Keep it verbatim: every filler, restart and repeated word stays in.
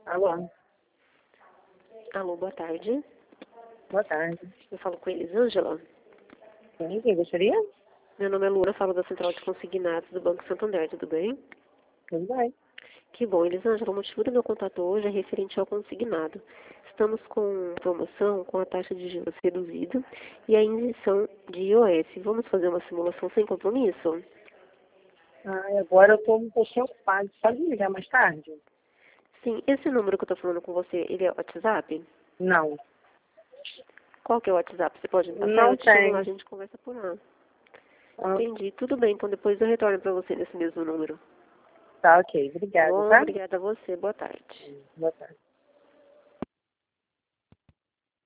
Alô? Alô, boa tarde. Boa tarde. Eu falo com Elisângela. Sim, quem gostaria? Meu nome é Luna, falo da Central de Consignados do Banco Santander, tudo bem? Tudo bem. Que bom, Elisângela, o motivo do meu contato hoje é referente ao consignado. Estamos com promoção com a taxa de juros reduzida e a isenção de I O S. Vamos fazer uma simulação sem compromisso? Ah, agora eu estou um pouquinho ocupado. Pode me ligar mais tarde? Sim, esse número que eu estou falando com você, ele é WhatsApp? Não. Qual que é o WhatsApp? Você pode me passar? Não Eu te chamo lá, a tem. gente conversa por lá. Ah, Entendi, tudo bem, então depois eu retorno para você nesse mesmo número. tá, ok. Tá Obrigada, bom? tá? Obrigada a você, boa tarde. Boa tarde.